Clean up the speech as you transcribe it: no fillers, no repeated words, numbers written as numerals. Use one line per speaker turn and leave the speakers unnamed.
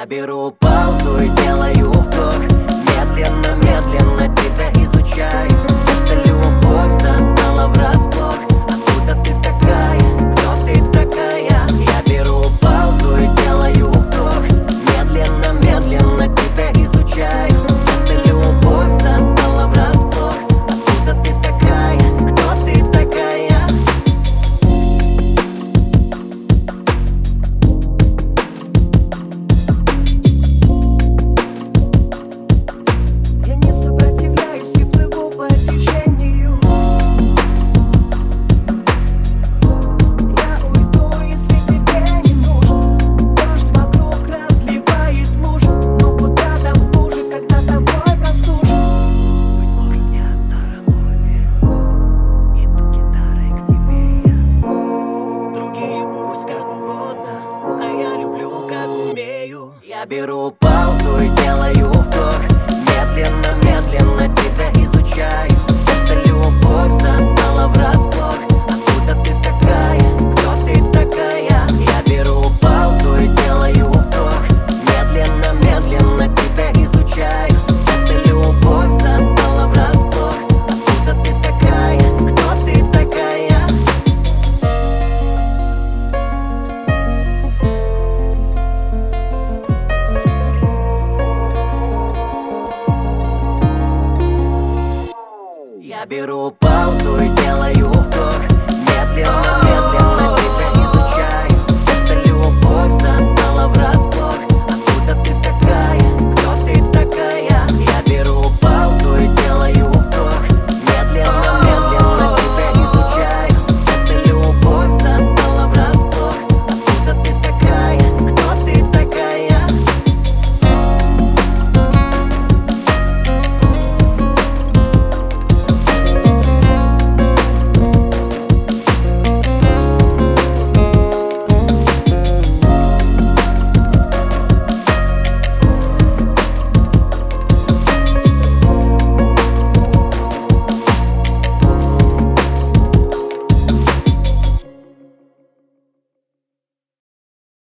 Я беру паузу и делаю вдох. Медленно, медленно тебя изучаю. Эта любовь застала врасплох. Откуда ты такая? Кто ты такая? Я беру паузу и делаю вдох. Медленно, медленно тебя изучаю. Эта любовь застала врасплох. Откуда ты такая? Кто ты такая?
Я не сопротивляюсь и плыву по течению. Я уйду, если тебе не нужен. Дождь вокруг разливает лужи. Но куда там хуже, когда тобой прослужен? Быть может, я старомоден. Иду гитарой к тебе я. Другие пусть как угодно, а я люблю как умею.
Я беру паузу и делаю вдох. Медленно, медленно тебя изучаю. Эта любовь